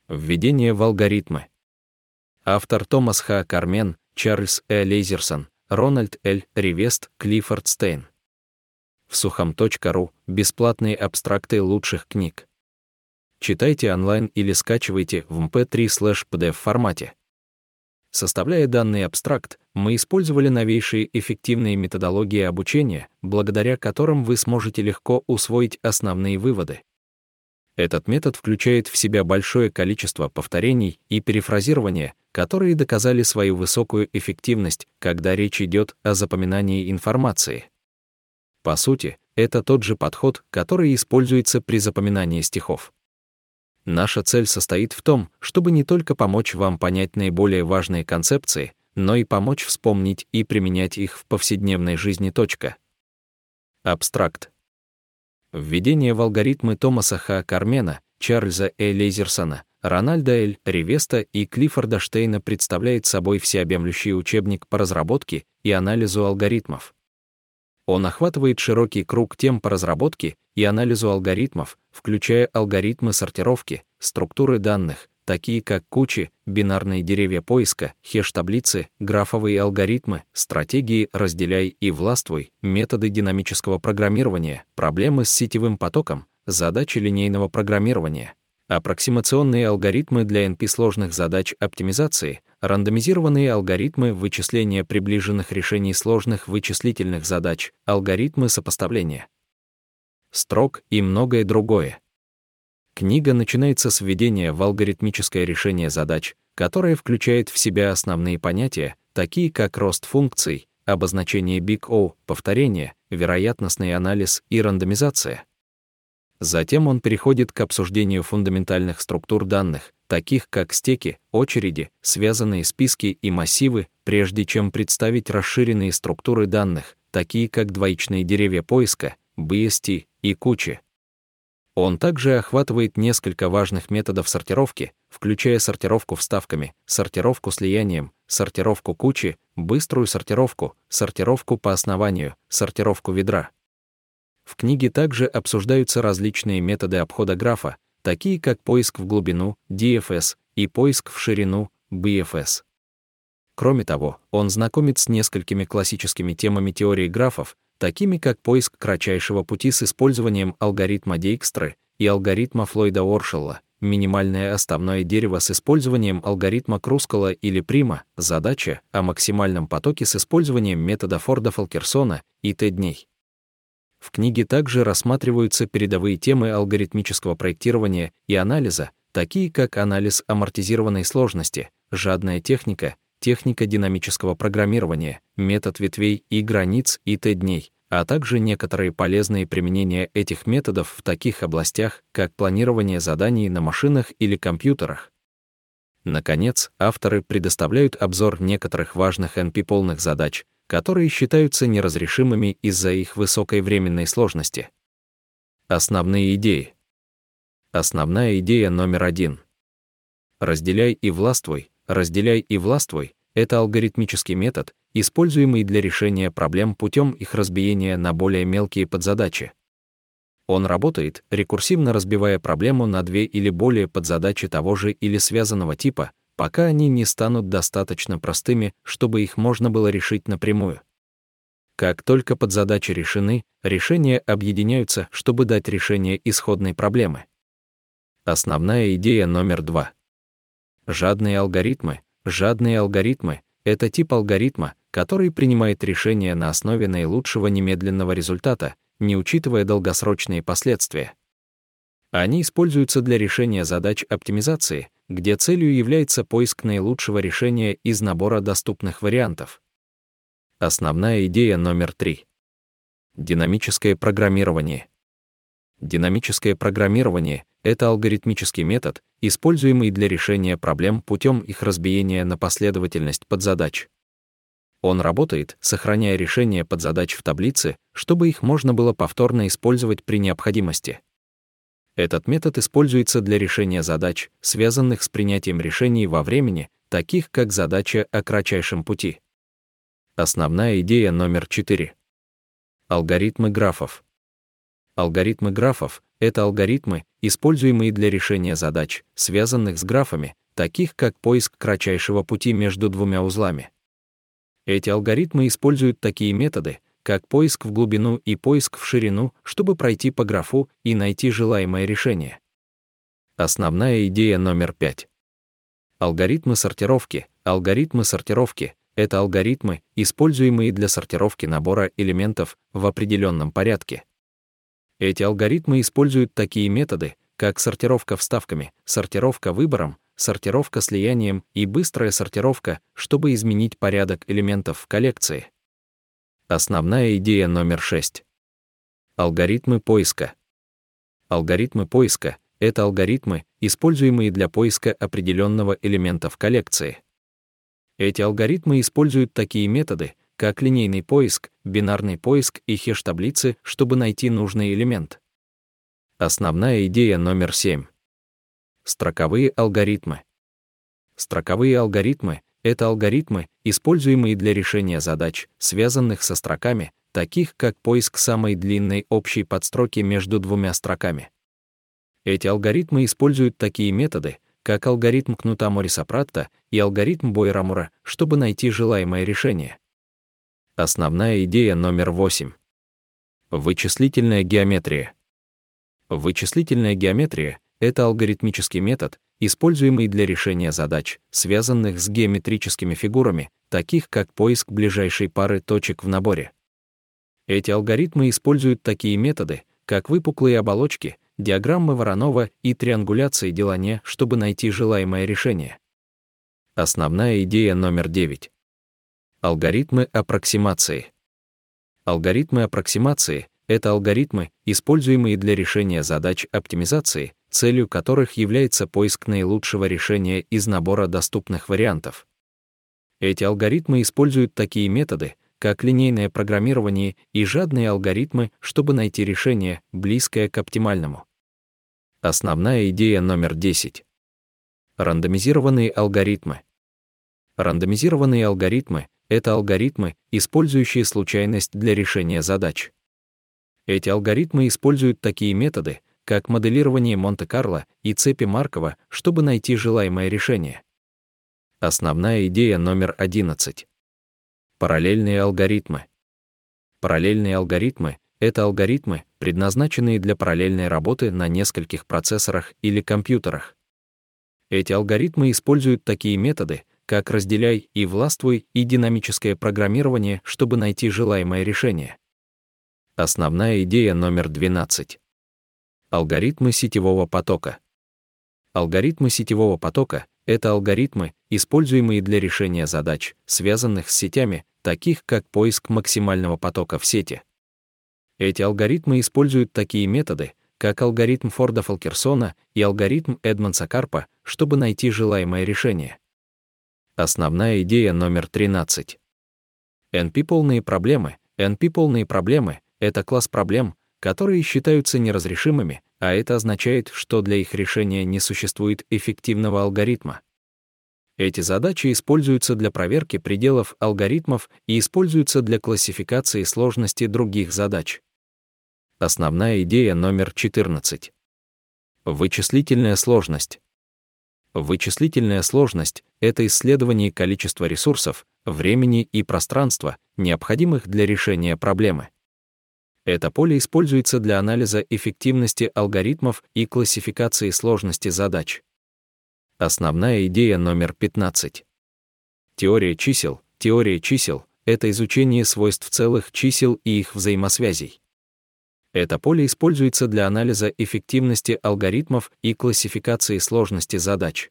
Введение в алгоритмы. Автор Томас Х. Кармен, Чарльз Э. Лейзерсон, Рональд Л. Ривест, Клиффорд Стейн. В сухом.ру бесплатные абстракты лучших книг. Читайте онлайн или скачивайте в mp3/pdf формате. Составляя данный абстракт, мы использовали новейшие эффективные методологии обучения, благодаря которым вы сможете легко усвоить основные выводы. Этот метод включает в себя большое количество повторений и перефразирования, которые доказали свою высокую эффективность, когда речь идет о запоминании информации. По сути, это тот же подход, который используется при запоминании стихов. Наша цель состоит в том, чтобы не только помочь вам понять наиболее важные концепции, но и помочь вспомнить и применять их в повседневной жизни. Абстракт. Введение в алгоритмы Томаса Х. Кармена, Чарльза Э. Лейзерсона, Рональда Л. Ривеста и Клиффорда Штейна представляет собой всеобъемлющий учебник по разработке и анализу алгоритмов. Он охватывает широкий круг тем по разработке и анализу алгоритмов, включая алгоритмы сортировки, структуры данных, такие как кучи, бинарные деревья поиска, хэш-таблицы, графовые алгоритмы, стратегии «разделяй и властвуй», методы динамического программирования, проблемы с сетевым потоком, задачи линейного программирования, аппроксимационные алгоритмы для NP-сложных задач оптимизации, рандомизированные алгоритмы вычисления приближенных решений сложных вычислительных задач, алгоритмы сопоставления строк и многое другое. Книга начинается с введения в алгоритмическое решение задач, которое включает в себя основные понятия, такие как рост функций, обозначение Big O, повторение, вероятностный анализ и рандомизация. Затем он переходит к обсуждению фундаментальных структур данных, таких как стеки, очереди, связанные списки и массивы, прежде чем представить расширенные структуры данных, такие как двоичные деревья поиска, BST и кучи. Он также охватывает несколько важных методов сортировки, включая сортировку вставками, сортировку слиянием, сортировку кучи, быструю сортировку, сортировку по основанию, сортировку ведра. В книге также обсуждаются различные методы обхода графа, такие как поиск в глубину, DFS, и поиск в ширину, BFS. Кроме того, он знакомит с несколькими классическими темами теории графов, такими как поиск кратчайшего пути с использованием алгоритма Dijkstra и алгоритма Флойда-Уоршелла, минимальное оставное дерево с использованием алгоритма Крускала или Прима, задача о максимальном потоке с использованием метода Форда-Фолкерсона и Т-дней. В книге также рассматриваются передовые темы алгоритмического проектирования и анализа, такие как анализ амортизированной сложности, жадная техника, техника динамического программирования, метод ветвей и границ и Т-дней, а также некоторые полезные применения этих методов в таких областях, как планирование заданий на машинах или компьютерах. Наконец, авторы предоставляют обзор некоторых важных NP-полных задач, которые считаются неразрешимыми из-за их высокой временной сложности. Основные идеи. Основная идея номер 1. Разделяй и властвуй. Разделяй и властвуй — это алгоритмический метод, используемый для решения проблем путем их разбиения на более мелкие подзадачи. Он работает, рекурсивно разбивая проблему на 2 или более подзадачи того же или связанного типа, пока они не станут достаточно простыми, чтобы их можно было решить напрямую. Как только подзадачи решены, решения объединяются, чтобы дать решение исходной проблемы. Основная идея номер 2. Жадные алгоритмы. Жадные алгоритмы — это тип алгоритма, который принимает решения на основе наилучшего немедленного результата, не учитывая долгосрочные последствия. Они используются для решения задач оптимизации, где целью является поиск наилучшего решения из набора доступных вариантов. Основная идея номер 3. Динамическое программирование. Динамическое программирование — это алгоритмический метод, используемый для решения проблем путем их разбиения на последовательность подзадач. Он работает, сохраняя решения подзадач в таблице, чтобы их можно было повторно использовать при необходимости. Этот метод используется для решения задач, связанных с принятием решений во времени, таких как задача о кратчайшем пути. Основная идея номер 4. Алгоритмы графов. Алгоритмы графов — это алгоритмы, используемые для решения задач, связанных с графами, таких как поиск кратчайшего пути между двумя узлами. Эти алгоритмы используют такие методы, как поиск в глубину и поиск в ширину, чтобы пройти по графу и найти желаемое решение. Основная идея номер 5. Алгоритмы сортировки. Алгоритмы сортировки — это алгоритмы, используемые для сортировки набора элементов в определенном порядке. Эти алгоритмы используют такие методы, как сортировка вставками, сортировка выбором, сортировка слиянием и быстрая сортировка, чтобы изменить порядок элементов в коллекции. Основная идея номер 6. Алгоритмы поиска. Алгоритмы поиска — это алгоритмы, используемые для поиска определенного элемента в коллекции. Эти алгоритмы используют такие методы, как линейный поиск, бинарный поиск и хэш-таблицы, чтобы найти нужный элемент. Основная идея номер 7. Строковые алгоритмы. Строковые алгоритмы — это алгоритмы, используемые для решения задач, связанных со строками, таких как поиск самой длинной общей подстроки между двумя строками. Эти алгоритмы используют такие методы, как алгоритм кнута Морриса-Пратта и алгоритм Бойера-Мура, чтобы найти желаемое решение. Основная идея номер 8. Вычислительная геометрия. Вычислительная геометрия — это алгоритмический метод, используемый для решения задач, связанных с геометрическими фигурами, таких как поиск ближайшей пары точек в наборе. Эти алгоритмы используют такие методы, как выпуклые оболочки, диаграммы Воронова и триангуляции Делане, чтобы найти желаемое решение. Основная идея номер 9. Алгоритмы аппроксимации. Алгоритмы аппроксимации — это алгоритмы, используемые для решения задач оптимизации, целью которых является поиск наилучшего решения из набора доступных вариантов. Эти алгоритмы используют такие методы, как линейное программирование и жадные алгоритмы, чтобы найти решение, близкое к оптимальному. Основная идея номер 10. Рандомизированные алгоритмы. Рандомизированные алгоритмы — это алгоритмы, использующие случайность для решения задач. Эти алгоритмы используют такие методы, как моделирование Монте-Карло и цепи Маркова, чтобы найти желаемое решение. Основная идея номер 11. Параллельные алгоритмы. Параллельные алгоритмы — это алгоритмы, предназначенные для параллельной работы на нескольких процессорах или компьютерах. Эти алгоритмы используют такие методы, как разделяй и властвуй и динамическое программирование, чтобы найти желаемое решение. Основная идея номер 12. Алгоритмы сетевого потока. Алгоритмы сетевого потока — это алгоритмы, используемые для решения задач, связанных с сетями, таких как поиск максимального потока в сети. Эти алгоритмы используют такие методы, как алгоритм Форда-Фолкерсона и алгоритм Эдмонса-Карпа, чтобы найти желаемое решение. Основная идея номер 13. NP-полные проблемы. NP-полные проблемы — это класс проблем, которые считаются неразрешимыми, а это означает, что для их решения не существует эффективного алгоритма. Эти задачи используются для проверки пределов алгоритмов и используются для классификации сложности других задач. Основная идея номер 14. Вычислительная сложность. Вычислительная сложность — это исследование количества ресурсов, времени и пространства, необходимых для решения проблемы. Это поле используется для анализа эффективности алгоритмов и классификации сложности задач. Основная идея номер 15. Теория чисел. Теория чисел — это изучение свойств целых чисел и их взаимосвязей. Это поле используется для анализа эффективности алгоритмов и классификации сложности задач.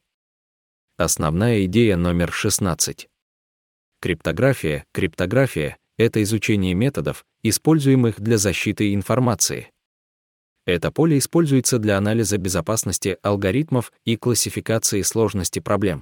Основная идея номер 16. Криптография. Криптография — это изучение методов, используемых для защиты информации. Это поле используется для анализа безопасности алгоритмов и классификации сложности проблем.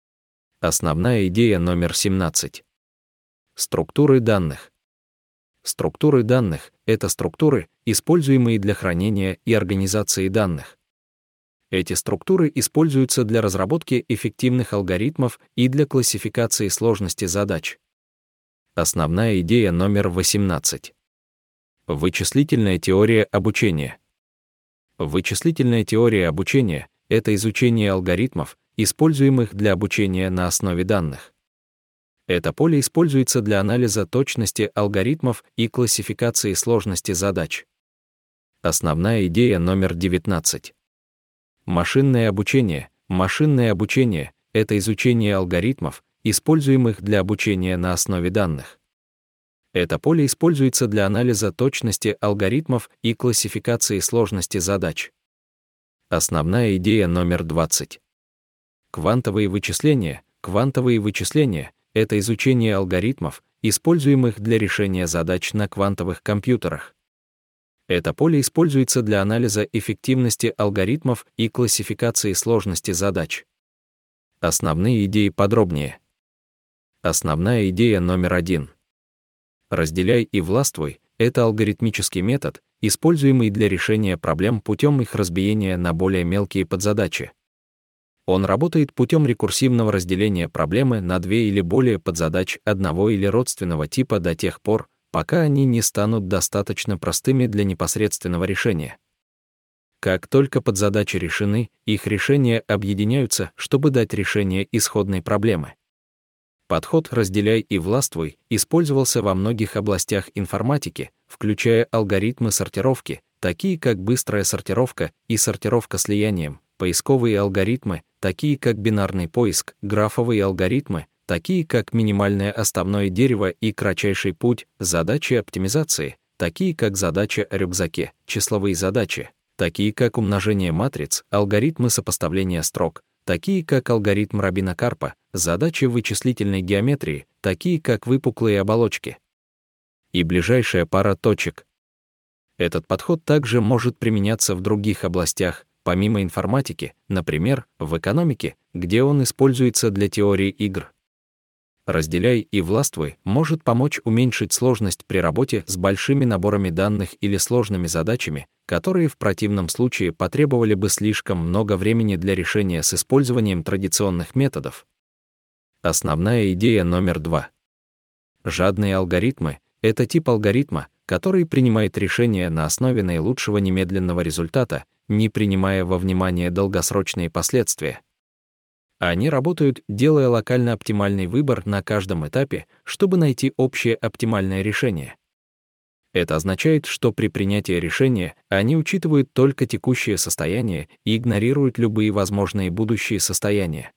Основная идея номер 17. Структуры данных. Структуры данных — это структуры, используемые для хранения и организации данных. Эти структуры используются для разработки эффективных алгоритмов и для классификации сложности задач. Основная идея номер 18. Вычислительная теория обучения. Вычислительная теория обучения — это изучение алгоритмов, используемых для обучения на основе данных. Это поле используется для анализа точности алгоритмов и классификации сложности задач. Основная идея номер 19. Машинное обучение. Машинное обучение — это изучение алгоритмов, используемых для обучения на основе данных. Это поле используется для анализа точности алгоритмов и классификации сложности задач. Основная идея номер 20. Квантовые вычисления. Квантовые вычисления — это изучение алгоритмов, используемых для решения задач на квантовых компьютерах. Это поле используется для анализа эффективности алгоритмов и классификации сложности задач. Основные идеи подробнее. Основная идея номер 1. Разделяй и властвуй — это алгоритмический метод, используемый для решения проблем путем их разбиения на более мелкие подзадачи. Он работает путем рекурсивного разделения проблемы на две или более подзадач одного или родственного типа до тех пор, пока они не станут достаточно простыми для непосредственного решения. Как только подзадачи решены, их решения объединяются, чтобы дать решение исходной проблемы. Подход «разделяй и властвуй» использовался во многих областях информатики, включая алгоритмы сортировки, такие как быстрая сортировка и сортировка слиянием, поисковые алгоритмы, такие как бинарный поиск, графовые алгоритмы, такие как минимальное оставное дерево и кратчайший путь, задачи оптимизации, такие как задача о рюкзаке, числовые задачи, такие как умножение матриц, алгоритмы сопоставления строк, такие как алгоритм Робина-Карпа, задачи вычислительной геометрии, такие как выпуклые оболочки. И ближайшая пара точек. Этот подход также может применяться в других областях, помимо информатики, например, в экономике, где он используется для теории игр. «Разделяй и властвуй» может помочь уменьшить сложность при работе с большими наборами данных или сложными задачами, которые в противном случае потребовали бы слишком много времени для решения с использованием традиционных методов. Основная идея номер 2. Жадные алгоритмы — это тип алгоритма, который принимает решения на основе наилучшего немедленного результата, не принимая во внимание долгосрочные последствия. Они работают, делая локально оптимальный выбор на каждом этапе, чтобы найти общее оптимальное решение. Это означает, что при принятии решения они учитывают только текущее состояние и игнорируют любые возможные будущие состояния.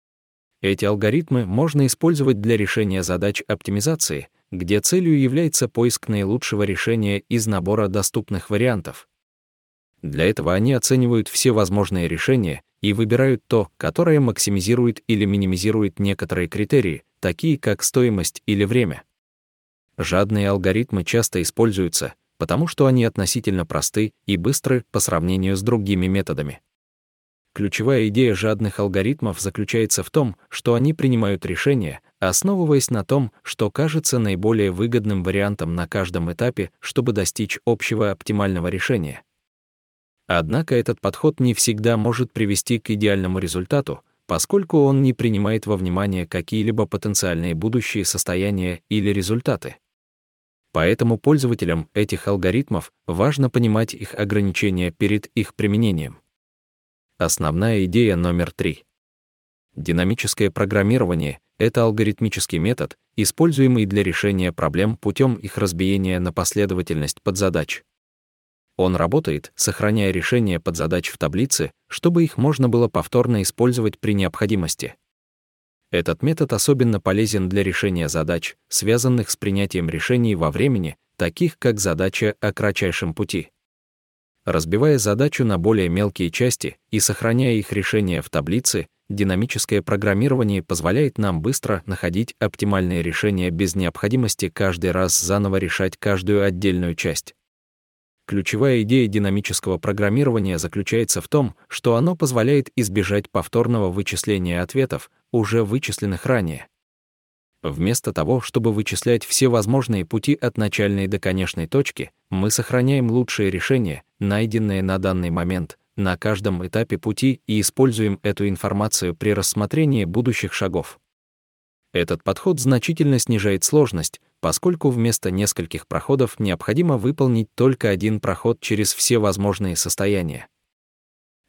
Эти алгоритмы можно использовать для решения задач оптимизации, где целью является поиск наилучшего решения из набора доступных вариантов. Для этого они оценивают все возможные решения и выбирают то, которое максимизирует или минимизирует некоторые критерии, такие как стоимость или время. Жадные алгоритмы часто используются, потому что они относительно просты и быстры по сравнению с другими методами. Ключевая идея жадных алгоритмов заключается в том, что они принимают решения, основываясь на том, что кажется наиболее выгодным вариантом на каждом этапе, чтобы достичь общего оптимального решения. Однако этот подход не всегда может привести к идеальному результату, поскольку он не принимает во внимание какие-либо потенциальные будущие состояния или результаты. Поэтому пользователям этих алгоритмов важно понимать их ограничения перед их применением. Основная идея номер 3. Динамическое программирование — это алгоритмический метод, используемый для решения проблем путем их разбиения на последовательность подзадач. Он работает, сохраняя решения подзадач в таблице, чтобы их можно было повторно использовать при необходимости. Этот метод особенно полезен для решения задач, связанных с принятием решений во времени, таких как задача о кратчайшем пути. Разбивая задачу на более мелкие части и сохраняя их решения в таблице, динамическое программирование позволяет нам быстро находить оптимальные решения без необходимости каждый раз заново решать каждую отдельную часть. Ключевая идея динамического программирования заключается в том, что оно позволяет избежать повторного вычисления ответов, уже вычисленных ранее. Вместо того, чтобы вычислять все возможные пути от начальной до конечной точки, мы сохраняем лучшие решения, найденные на данный момент, на каждом этапе пути и используем эту информацию при рассмотрении будущих шагов. Этот подход значительно снижает сложность, поскольку вместо нескольких проходов необходимо выполнить только один проход через все возможные состояния.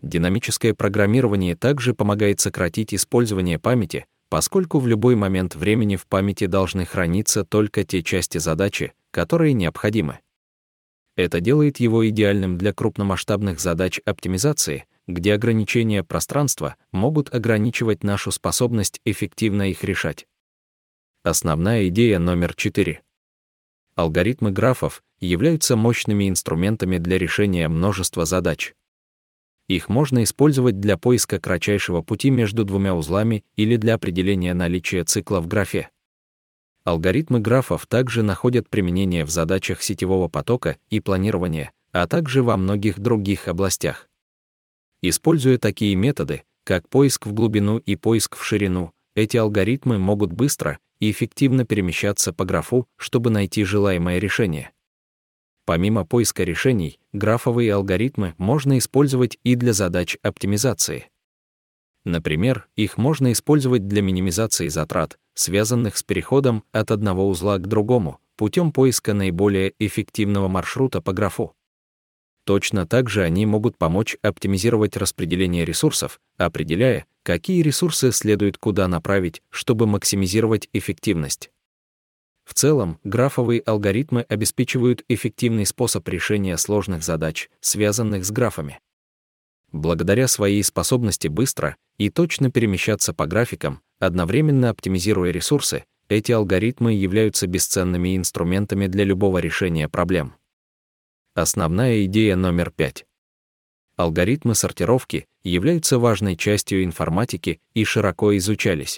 Динамическое программирование также помогает сократить использование памяти, поскольку в любой момент времени в памяти должны храниться только те части задачи, которые необходимы. Это делает его идеальным для крупномасштабных задач оптимизации, где ограничения пространства могут ограничивать нашу способность эффективно их решать. Основная идея номер 4. Алгоритмы графов являются мощными инструментами для решения множества задач. Их можно использовать для поиска кратчайшего пути между двумя узлами или для определения наличия цикла в графе. Алгоритмы графов также находят применение в задачах сетевого потока и планирования, а также во многих других областях. Используя такие методы, как поиск в глубину и поиск в ширину, эти алгоритмы могут быстро и эффективно перемещаться по графу, чтобы найти желаемое решение. Помимо поиска решений, графовые алгоритмы можно использовать и для задач оптимизации. Например, их можно использовать для минимизации затрат, связанных с переходом от одного узла к другому, путем поиска наиболее эффективного маршрута по графу. Точно так же они могут помочь оптимизировать распределение ресурсов, определяя, какие ресурсы следует куда направить, чтобы максимизировать эффективность. В целом, графовые алгоритмы обеспечивают эффективный способ решения сложных задач, связанных с графами. Благодаря своей способности быстро и точно перемещаться по графикам, одновременно оптимизируя ресурсы, эти алгоритмы являются бесценными инструментами для любого решения проблем. Основная идея номер 5. Алгоритмы сортировки являются важной частью информатики и широко изучались.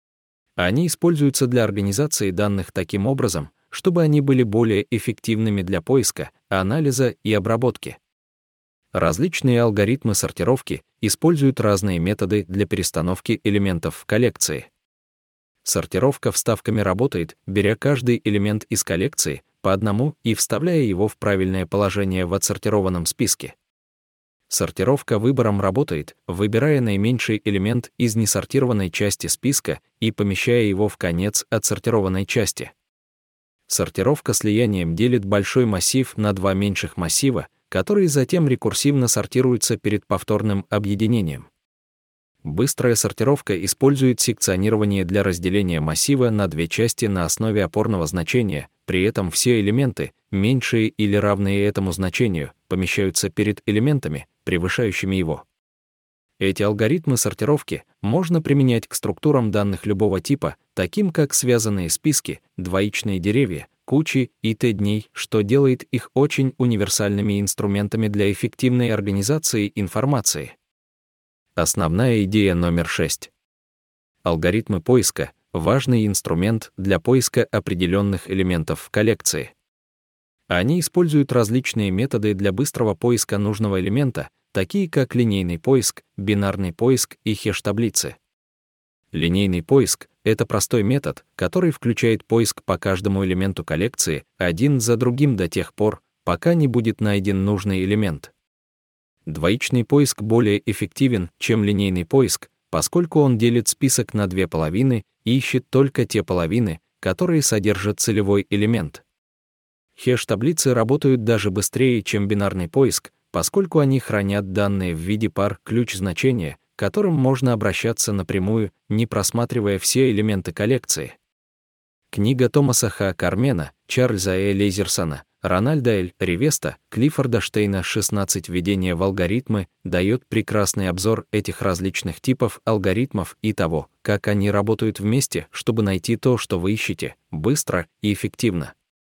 Они используются для организации данных таким образом, чтобы они были более эффективными для поиска, анализа и обработки. Различные алгоритмы сортировки используют разные методы для перестановки элементов в коллекции. Сортировка вставками работает, беря каждый элемент из коллекции по одному и вставляя его в правильное положение в отсортированном списке. Сортировка выбором работает, выбирая наименьший элемент из несортированной части списка и помещая его в конец отсортированной части. Сортировка слиянием делит большой массив на два меньших массива, которые затем рекурсивно сортируются перед повторным объединением. Быстрая сортировка использует секционирование для разделения массива на две части на основе опорного значения, при этом все элементы, меньшие или равные этому значению, помещаются перед элементами, превышающими его. Эти алгоритмы сортировки можно применять к структурам данных любого типа, таким как связанные списки, двоичные деревья, кучи и т-дней, что делает их очень универсальными инструментами для эффективной организации информации. Основная идея номер 6. Алгоритмы поиска — важный инструмент для поиска определенных элементов в коллекции. Они используют различные методы для быстрого поиска нужного элемента, такие как линейный поиск, бинарный поиск и хэш-таблицы. Линейный поиск — это простой метод, который включает поиск по каждому элементу коллекции один за другим до тех пор, пока не будет найден нужный элемент. Двоичный поиск более эффективен, чем линейный поиск, поскольку он делит список на две половины и ищет только те половины, которые содержат целевой элемент. Хэш-таблицы работают даже быстрее, чем бинарный поиск, поскольку они хранят данные в виде пар ключ-значения, к которым можно обращаться напрямую, не просматривая все элементы коллекции. Книга Томаса Х. Кармена, Чарльза Э. Лейзерсона, Рональда Л. Ревеста, Клиффорда Штейна «16 введения в алгоритмы» дает прекрасный обзор этих различных типов алгоритмов и того, как они работают вместе, чтобы найти то, что вы ищете, быстро и эффективно.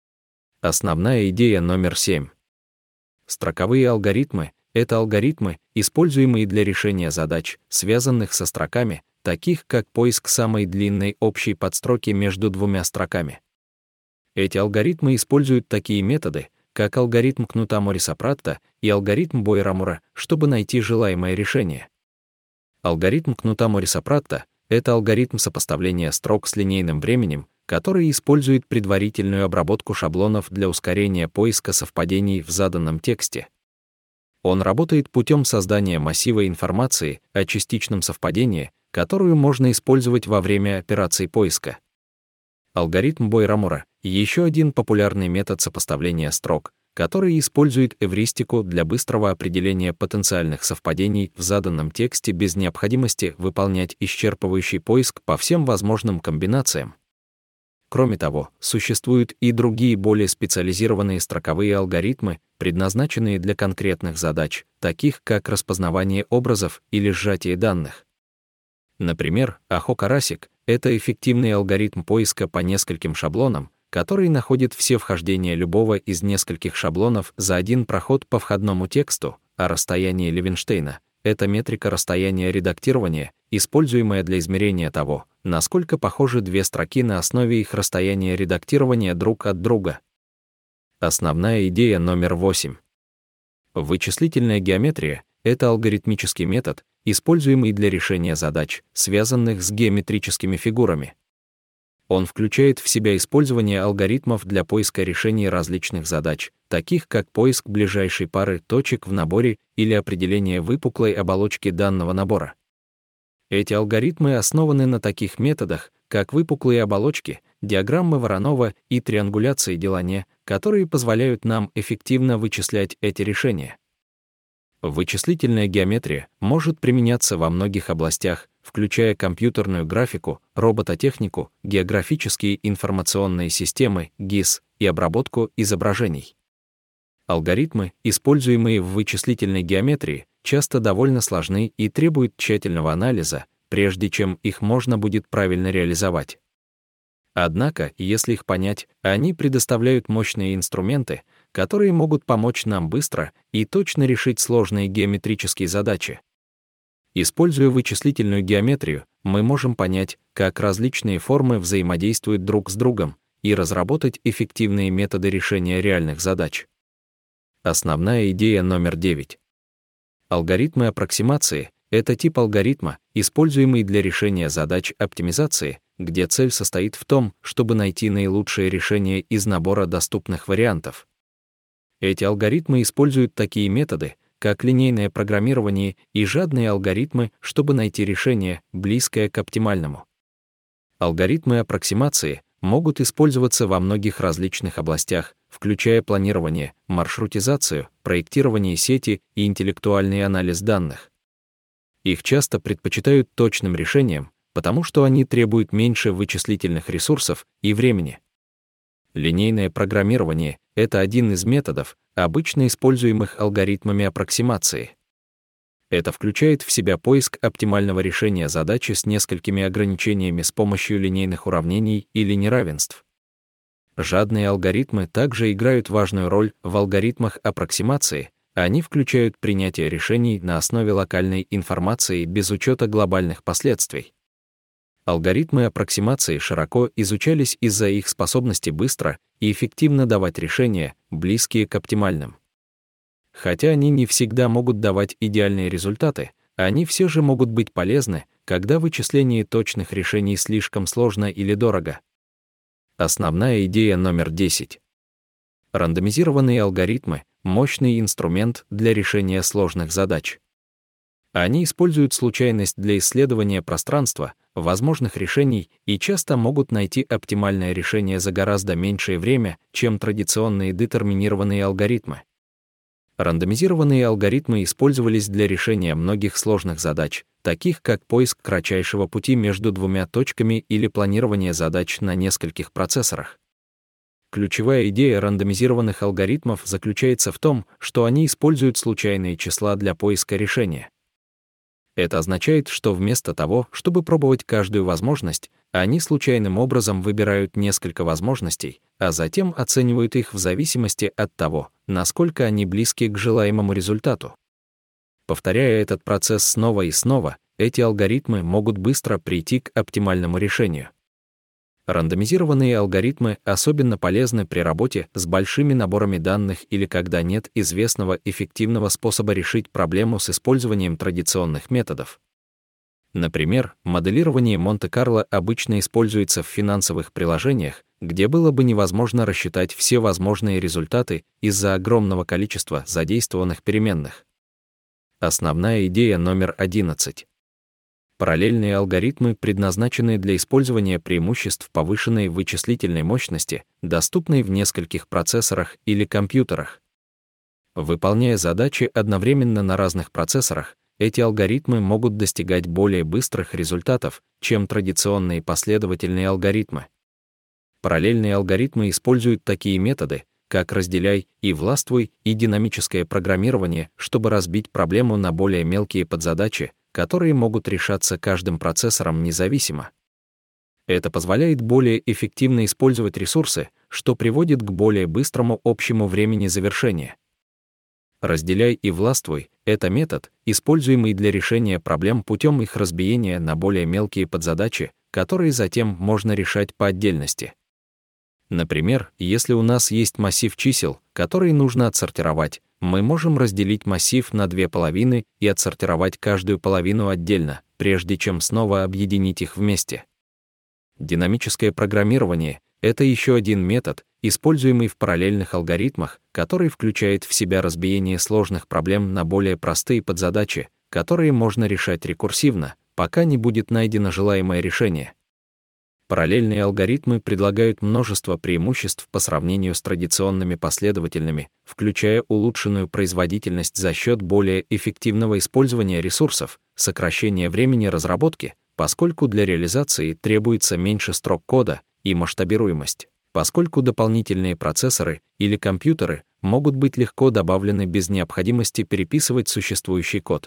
Основная идея номер 7. Строковые алгоритмы — это алгоритмы, используемые для решения задач, связанных со строками, таких как поиск самой длинной общей подстроки между двумя строками. Эти алгоритмы используют такие методы, как алгоритм кнута Морриса-Пратта и алгоритм Бойера-Мура, чтобы найти желаемое решение. Алгоритм кнута Морриса-Пратта — это алгоритм сопоставления строк с линейным временем, который использует предварительную обработку шаблонов для ускорения поиска совпадений в заданном тексте. Он работает путем создания массива информации о частичном совпадении, которую можно использовать во время операций поиска. Алгоритм Бойера-Мура — еще один популярный метод сопоставления строк, который использует эвристику для быстрого определения потенциальных совпадений в заданном тексте без необходимости выполнять исчерпывающий поиск по всем возможным комбинациям. Кроме того, существуют и другие более специализированные строковые алгоритмы, предназначенные для конкретных задач, таких как распознавание образов или сжатие данных. Например, AHO-Karasik — это эффективный алгоритм поиска по нескольким шаблонам, который находит все вхождения любого из нескольких шаблонов за один проход по входному тексту, а расстояние Левенштейна — это метрика расстояния редактирования, используемая для измерения того, насколько похожи две строки на основе их расстояния редактирования друг от друга. Основная идея номер 8. Вычислительная геометрия — это алгоритмический метод, используемый для решения задач, связанных с геометрическими фигурами. Он включает в себя использование алгоритмов для поиска решений различных задач, таких как поиск ближайшей пары точек в наборе или определение выпуклой оболочки данного набора. Эти алгоритмы основаны на таких методах, как выпуклые оболочки, диаграммы Воронова и триангуляции Делане, которые позволяют нам эффективно вычислять эти решения. Вычислительная геометрия может применяться во многих областях, включая компьютерную графику, робототехнику, географические информационные системы, ГИС, и обработку изображений. Алгоритмы, используемые в вычислительной геометрии, часто довольно сложны и требуют тщательного анализа, прежде чем их можно будет правильно реализовать. Однако, если их понять, они предоставляют мощные инструменты, которые могут помочь нам быстро и точно решить сложные геометрические задачи. Используя вычислительную геометрию, мы можем понять, как различные формы взаимодействуют друг с другом, и разработать эффективные методы решения реальных задач. Основная идея номер 9. Алгоритмы аппроксимации — это тип алгоритма, используемый для решения задач оптимизации, где цель состоит в том, чтобы найти наилучшее решение из набора доступных вариантов. Эти алгоритмы используют такие методы, как линейное программирование и жадные алгоритмы, чтобы найти решение, близкое к оптимальному. Алгоритмы аппроксимации могут использоваться во многих различных областях, включая планирование, маршрутизацию, проектирование сети и интеллектуальный анализ данных. Их часто предпочитают точным решениям, потому что они требуют меньше вычислительных ресурсов и времени. Линейное программирование — это один из методов, обычно используемых алгоритмами аппроксимации. Это включает в себя поиск оптимального решения задачи с несколькими ограничениями с помощью линейных уравнений или неравенств. Жадные алгоритмы также играют важную роль в алгоритмах аппроксимации. Они включают принятие решений на основе локальной информации без учета глобальных последствий. Алгоритмы аппроксимации широко изучались из-за их способности быстро и эффективно давать решения, близкие к оптимальным. Хотя они не всегда могут давать идеальные результаты, они все же могут быть полезны, когда вычисление точных решений слишком сложно или дорого. Основная идея номер 10. Рандомизированные алгоритмы — мощный инструмент для решения сложных задач. Они используют случайность для исследования пространства, возможных решений и часто могут найти оптимальное решение за гораздо меньшее время, чем традиционные детерминированные алгоритмы. Рандомизированные алгоритмы использовались для решения многих сложных задач, таких как поиск кратчайшего пути между двумя точками или планирование задач на нескольких процессорах. Ключевая идея рандомизированных алгоритмов заключается в том, что они используют случайные числа для поиска решения. Это означает, что вместо того, чтобы пробовать каждую возможность, они случайным образом выбирают несколько возможностей, а затем оценивают их в зависимости от того, насколько они близки к желаемому результату. Повторяя этот процесс снова и снова, эти алгоритмы могут быстро прийти к оптимальному решению. Рандомизированные алгоритмы особенно полезны при работе с большими наборами данных или когда нет известного эффективного способа решить проблему с использованием традиционных методов. Например, моделирование Монте-Карло обычно используется в финансовых приложениях, где было бы невозможно рассчитать все возможные результаты из-за огромного количества задействованных переменных. Основная идея номер 11. Параллельные алгоритмы предназначены для использования преимуществ повышенной вычислительной мощности, доступной в нескольких процессорах или компьютерах. Выполняя задачи одновременно на разных процессорах, эти алгоритмы могут достигать более быстрых результатов, чем традиционные последовательные алгоритмы. Параллельные алгоритмы используют такие методы, как разделяй и властвуй и динамическое программирование, чтобы разбить проблему на более мелкие подзадачи, которые могут решаться каждым процессором независимо. Это позволяет более эффективно использовать ресурсы, что приводит к более быстрому общему времени завершения. Разделяй и властвуй — это метод, используемый для решения проблем путем их разбиения на более мелкие подзадачи, которые затем можно решать по отдельности. Например, если у нас есть массив чисел, которые нужно отсортировать, мы можем разделить массив на две половины и отсортировать каждую половину отдельно, прежде чем снова объединить их вместе. Динамическое программирование — это еще один метод, используемый в параллельных алгоритмах, который включает в себя разбиение сложных проблем на более простые подзадачи, которые можно решать рекурсивно, пока не будет найдено желаемое решение. Параллельные алгоритмы предлагают множество преимуществ по сравнению с традиционными последовательными, включая улучшенную производительность за счет более эффективного использования ресурсов, сокращения времени разработки, поскольку для реализации требуется меньше строк кода, и масштабируемость, поскольку дополнительные процессоры или компьютеры могут быть легко добавлены без необходимости переписывать существующий код.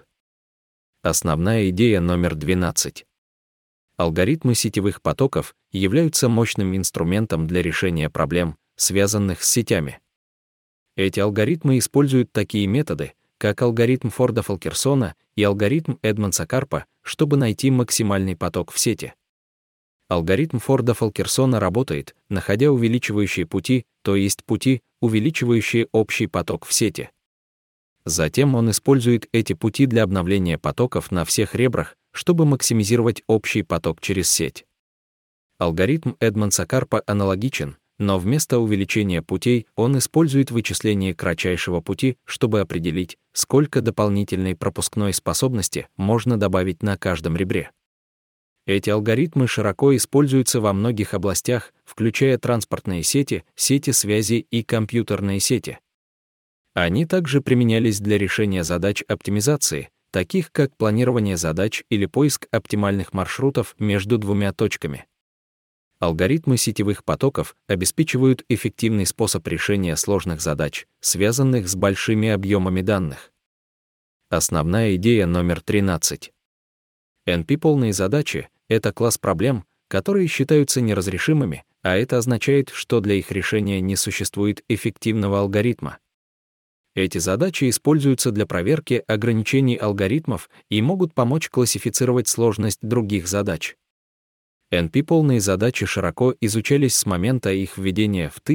Основная идея номер 12. Алгоритмы сетевых потоков являются мощным инструментом для решения проблем, связанных с сетями. Эти алгоритмы используют такие методы, как алгоритм Форда-Фолкерсона и алгоритм Эдмонса-Карпа, чтобы найти максимальный поток в сети. Алгоритм Форда-Фолкерсона работает, находя увеличивающие пути, то есть пути, увеличивающие общий поток в сети. Затем он использует эти пути для обновления потоков на всех ребрах, чтобы максимизировать общий поток через сеть. Алгоритм Эдмонса-Карпа аналогичен, но вместо увеличения путей он использует вычисление кратчайшего пути, чтобы определить, сколько дополнительной пропускной способности можно добавить на каждом ребре. Эти алгоритмы широко используются во многих областях, включая транспортные сети, сети связи и компьютерные сети. Они также применялись для решения задач оптимизации, таких как планирование задач или поиск оптимальных маршрутов между двумя точками. Алгоритмы сетевых потоков обеспечивают эффективный способ решения сложных задач, связанных с большими объемами данных. Основная идея номер 13. NP-полные задачи — это класс проблем, которые считаются неразрешимыми, а это означает, что для их решения не существует эффективного алгоритма. Эти задачи используются для проверки ограничений алгоритмов и могут помочь классифицировать сложность других задач. NP-полные задачи широко изучались с момента их введения в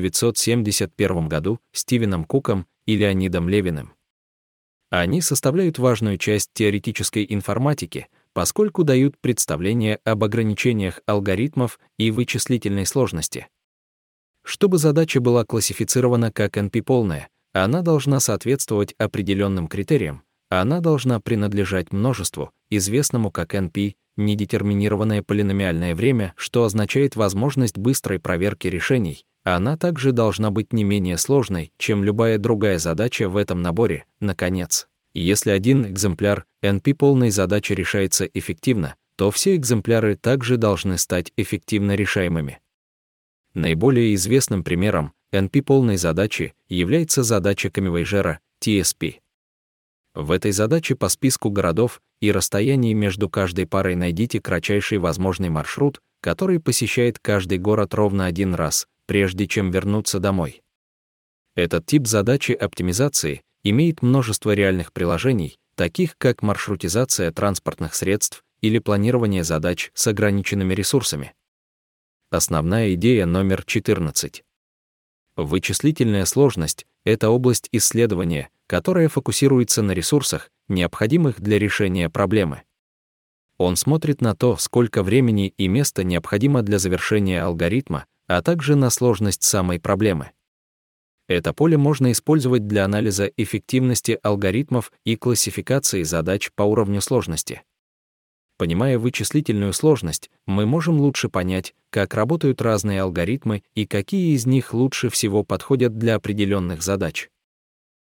1971 году Стивеном Куком и Леонидом Левиным. Они составляют важную часть теоретической информатики, поскольку дают представление об ограничениях алгоритмов и вычислительной сложности. Чтобы задача была классифицирована как NP-полная, она должна соответствовать определенным критериям, она должна принадлежать множеству, известному как NP, недетерминированное полиномиальное время, что означает возможность быстрой проверки решений. Она также должна быть не менее сложной, чем любая другая задача в этом наборе. Наконец, если один экземпляр NP-полной задачи решается эффективно, то все экземпляры также должны стать эффективно решаемыми. Наиболее известным примером NP-полной задачи является задача Камевейжера, TSP. В этой задаче по списку городов и расстояний между каждой парой найдите кратчайший возможный маршрут, который посещает каждый город ровно один раз, прежде чем вернуться домой. Этот тип задачи оптимизации имеет множество реальных приложений, таких как маршрутизация транспортных средств или планирование задач с ограниченными ресурсами. Основная идея номер 14. Вычислительная сложность — это область исследования, которая фокусируется на ресурсах, необходимых для решения проблемы. Он смотрит на то, сколько времени и места необходимо для завершения алгоритма, а также на сложность самой проблемы. Это поле можно использовать для анализа эффективности алгоритмов и классификации задач по уровню сложности. Понимая вычислительную сложность, мы можем лучше понять, как работают разные алгоритмы и какие из них лучше всего подходят для определенных задач.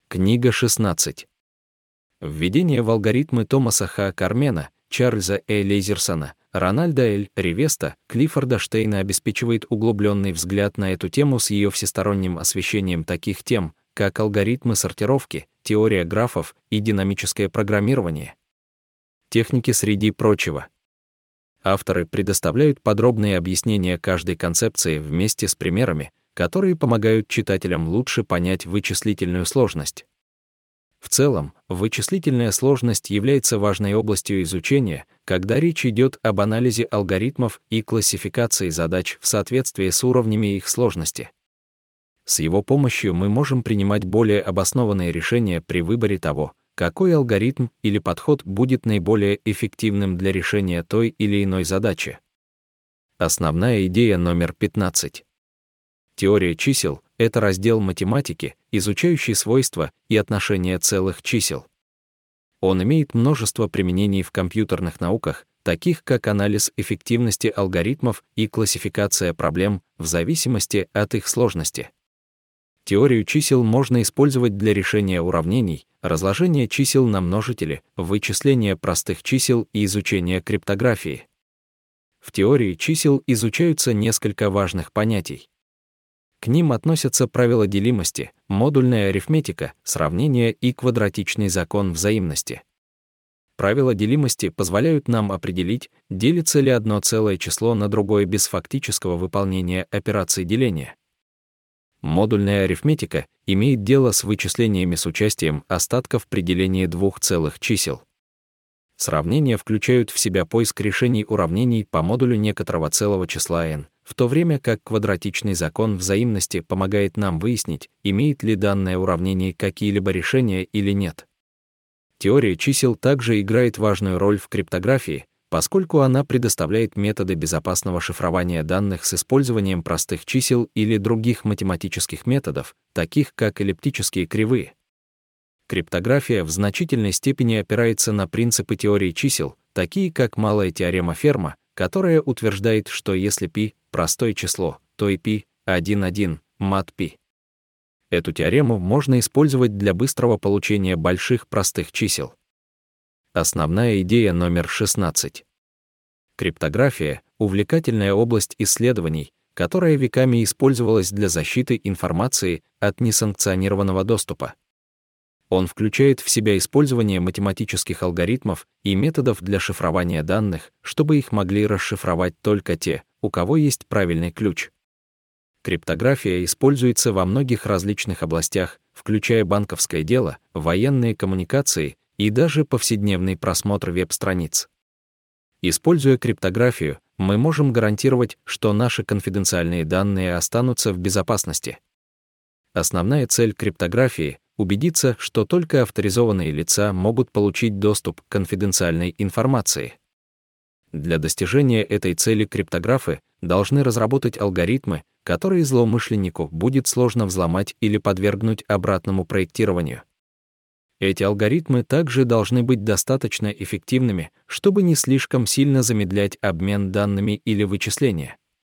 Книга 16. Введение в алгоритмы Томаса Х. Кармена, Чарльза Э. Лейзерсона, Рональда Л. Ревеста, Клиффорда Штейна обеспечивает углубленный взгляд на эту тему с ее всесторонним освещением таких тем, как алгоритмы сортировки, теория графов и динамическое программирование. Техники среди прочего. Авторы предоставляют подробные объяснения каждой концепции вместе с примерами, которые помогают читателям лучше понять вычислительную сложность. В целом, вычислительная сложность является важной областью изучения, когда речь идет об анализе алгоритмов и классификации задач в соответствии с уровнями их сложности. С его помощью мы можем принимать более обоснованные решения при выборе того, какой алгоритм или подход будет наиболее эффективным для решения той или иной задачи. Основная идея номер 15. Теория чисел — это раздел математики, изучающий свойства и отношения целых чисел. Он имеет множество применений в компьютерных науках, таких как анализ эффективности алгоритмов и классификация проблем в зависимости от их сложности. Теорию чисел можно использовать для решения уравнений, разложения чисел на множители, вычисления простых чисел и изучения криптографии. В теории чисел изучаются несколько важных понятий. К ним относятся правила делимости, модульная арифметика, сравнение и квадратичный закон взаимности. Правила делимости позволяют нам определить, делится ли одно целое число на другое без фактического выполнения операций деления. Модульная арифметика имеет дело с вычислениями с участием остатков при делении двух целых чисел. Сравнения включают в себя поиск решений уравнений по модулю некоторого целого числа n, в то время как квадратичный закон взаимности помогает нам выяснить, имеет ли данное уравнение какие-либо решения или нет. Теория чисел также играет важную роль в криптографии, поскольку она предоставляет методы безопасного шифрования данных с использованием простых чисел или других математических методов, таких как эллиптические кривые. Криптография в значительной степени опирается на принципы теории чисел, такие как малая теорема Ферма, которая утверждает, что если π — простое число, то и π — 1,1 мат π. Эту теорему можно использовать для быстрого получения больших простых чисел. Основная идея номер 16. Криптография — увлекательная область исследований, которая веками использовалась для защиты информации от несанкционированного доступа. Он включает в себя использование математических алгоритмов и методов для шифрования данных, чтобы их могли расшифровать только те, у кого есть правильный ключ. Криптография используется во многих различных областях, включая банковское дело, военные коммуникации и даже повседневный просмотр веб-страниц. Используя криптографию, мы можем гарантировать, что наши конфиденциальные данные останутся в безопасности. Основная цель криптографии — убедиться, что только авторизованные лица могут получить доступ к конфиденциальной информации. Для достижения этой цели криптографы должны разработать алгоритмы, которые злоумышленнику будет сложно взломать или подвергнуть обратному проектированию. Эти алгоритмы также должны быть достаточно эффективными, чтобы не слишком сильно замедлять обмен данными или вычисления.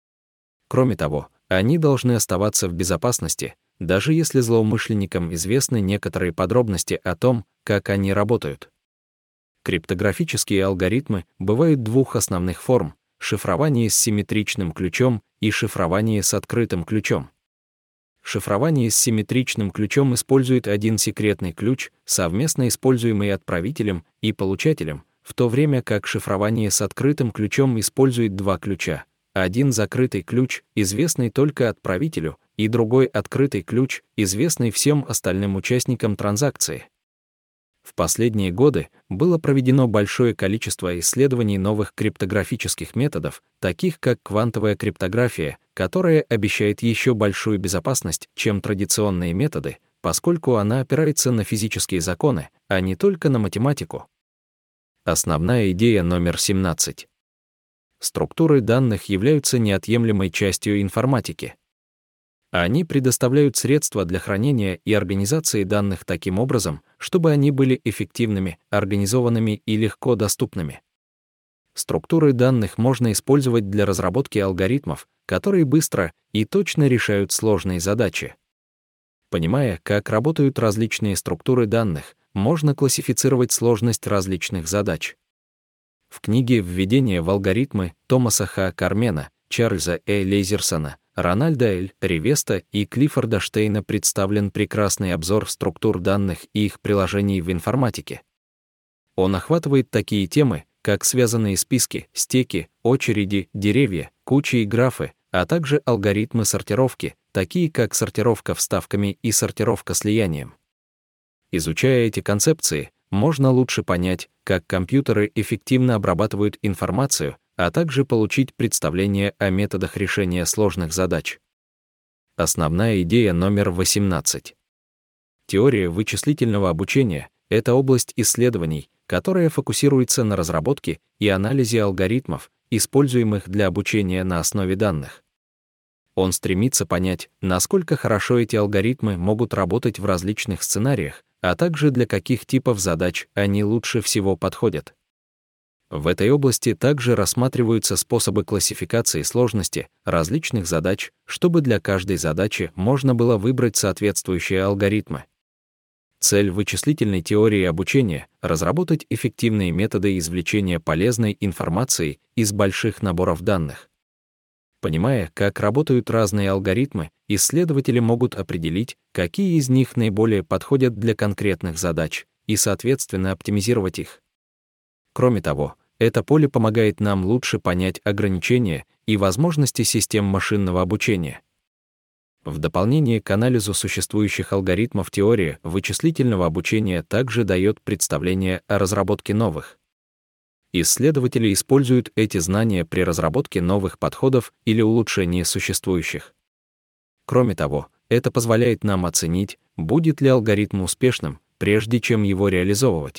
Кроме того, они должны оставаться в безопасности, даже если злоумышленникам известны некоторые подробности о том, как они работают. Криптографические алгоритмы бывают двух основных форм — шифрование с симметричным ключом и шифрование с открытым ключом. Шифрование с симметричным ключом использует один секретный ключ, совместно используемый отправителем и получателем, в то время как шифрование с открытым ключом использует два ключа. Один закрытый ключ, известный только отправителю, и другой открытый ключ, известный всем остальным участникам транзакции. В последние годы было проведено большое количество исследований новых криптографических методов, таких как квантовая криптография, которая обещает еще большую безопасность, чем традиционные методы, поскольку она опирается на физические законы, а не только на математику. Основная идея номер 17. Структуры данных являются неотъемлемой частью информатики. Они предоставляют средства для хранения и организации данных таким образом, чтобы они были эффективными, организованными и легко доступными. Структуры данных можно использовать для разработки алгоритмов, которые быстро и точно решают сложные задачи. Понимая, как работают различные структуры данных, можно классифицировать сложность различных задач. В книге «Введение в алгоритмы» Томаса Х. Кармена, Чарльза Э. Лейзерсона, Рональда Л. Ривеста и Клиффорда Штейна представлен прекрасный обзор структур данных и их приложений в информатике. Он охватывает такие темы, как связанные списки, стеки, очереди, деревья, кучи и графы, а также алгоритмы сортировки, такие как сортировка вставками и сортировка слиянием. Изучая эти концепции, можно лучше понять, как компьютеры эффективно обрабатывают информацию, а также получить представление о методах решения сложных задач. Основная идея номер 18. Теория вычислительного обучения — это область исследований, которая фокусируется на разработке и анализе алгоритмов, используемых для обучения на основе данных. Он стремится понять, насколько хорошо эти алгоритмы могут работать в различных сценариях, а также для каких типов задач они лучше всего подходят. В этой области также рассматриваются способы классификации сложности различных задач, чтобы для каждой задачи можно было выбрать соответствующие алгоритмы. Цель вычислительной теории обучения — разработать эффективные методы извлечения полезной информации из больших наборов данных. Понимая, как работают разные алгоритмы, исследователи могут определить, какие из них наиболее подходят для конкретных задач, и, соответственно, оптимизировать их. Кроме того, это поле помогает нам лучше понять ограничения и возможности систем машинного обучения. В дополнение к анализу существующих алгоритмов теория вычислительного обучения также дает представление о разработке новых. Исследователи используют эти знания при разработке новых подходов или улучшении существующих. Кроме того, это позволяет нам оценить, будет ли алгоритм успешным, прежде чем его реализовывать.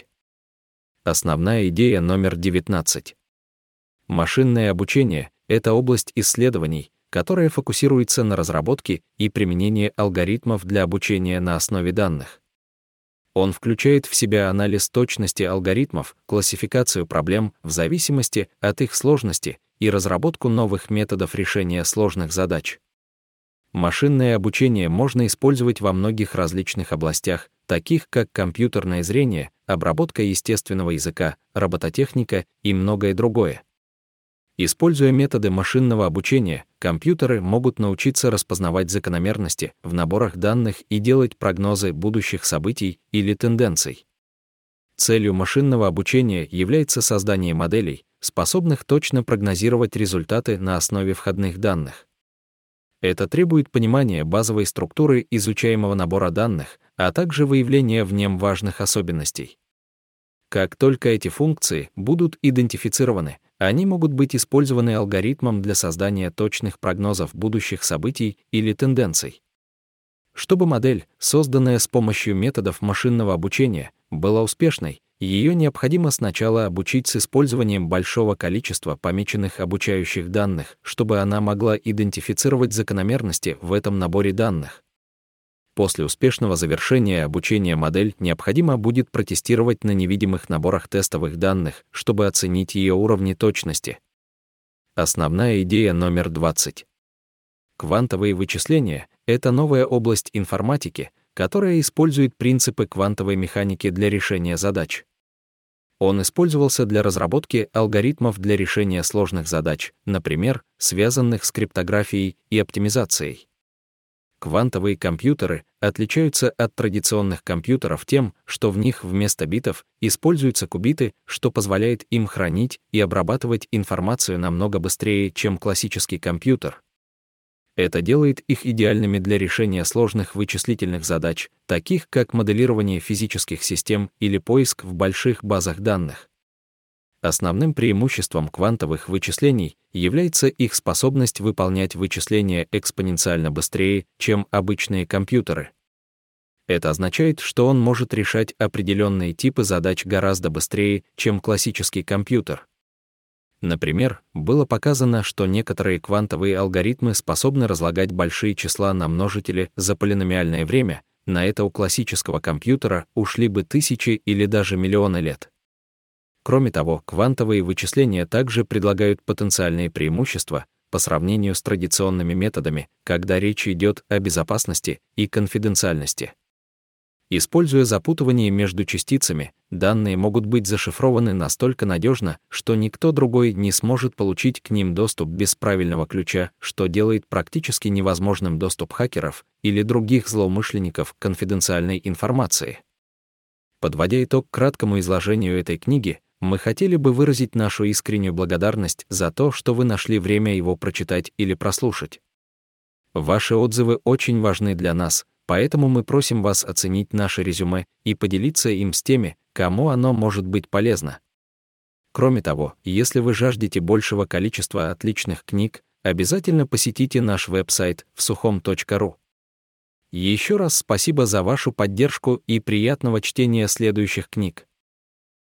Основная идея номер 19. Машинное обучение — это область исследований, которая фокусируется на разработке и применении алгоритмов для обучения на основе данных. Он включает в себя анализ точности алгоритмов, классификацию проблем в зависимости от их сложности и разработку новых методов решения сложных задач. Машинное обучение можно использовать во многих различных областях, таких как компьютерное зрение, обработка естественного языка, робототехника и многое другое. Используя методы машинного обучения, компьютеры могут научиться распознавать закономерности в наборах данных и делать прогнозы будущих событий или тенденций. Целью машинного обучения является создание моделей, способных точно прогнозировать результаты на основе входных данных. Это требует понимания базовой структуры изучаемого набора данных, а также выявления в нем важных особенностей. Как только эти функции будут идентифицированы, они могут быть использованы алгоритмом для создания точных прогнозов будущих событий или тенденций. Чтобы модель, созданная с помощью методов машинного обучения, была успешной, ее необходимо сначала обучить с использованием большого количества помеченных обучающих данных, чтобы она могла идентифицировать закономерности в этом наборе данных. После успешного завершения обучения модель необходимо будет протестировать на невидимых наборах тестовых данных, чтобы оценить ее уровни точности. Основная идея номер 20. Квантовые вычисления — это новая область информатики, которая использует принципы квантовой механики для решения задач. Он использовался для разработки алгоритмов для решения сложных задач, например, связанных с криптографией и оптимизацией. Квантовые компьютеры отличаются от традиционных компьютеров тем, что в них вместо битов используются кубиты, что позволяет им хранить и обрабатывать информацию намного быстрее, чем классический компьютер. Это делает их идеальными для решения сложных вычислительных задач, таких как моделирование физических систем или поиск в больших базах данных. Основным преимуществом квантовых вычислений является их способность выполнять вычисления экспоненциально быстрее, чем обычные компьютеры. Это означает, что он может решать определенные типы задач гораздо быстрее, чем классический компьютер. Например, было показано, что некоторые квантовые алгоритмы способны разлагать большие числа на множители за полиномиальное время, на это у классического компьютера ушли бы тысячи или даже миллионы лет. Кроме того, квантовые вычисления также предлагают потенциальные преимущества, по сравнению с традиционными методами, когда речь идет о безопасности и конфиденциальности. Используя запутывание между частицами, данные могут быть зашифрованы настолько надежно, что никто другой не сможет получить к ним доступ без правильного ключа, что делает практически невозможным доступ хакеров или других злоумышленников к конфиденциальной информации. Подводя итог краткому изложению этой книги, мы хотели бы выразить нашу искреннюю благодарность за то, что вы нашли время его прочитать или прослушать. Ваши отзывы очень важны для нас, поэтому мы просим вас оценить наше резюме и поделиться им с теми, кому оно может быть полезно. Кроме того, если вы жаждете большего количества отличных книг, обязательно посетите наш веб-сайт всухом.ру. Еще раз спасибо за вашу поддержку и приятного чтения следующих книг.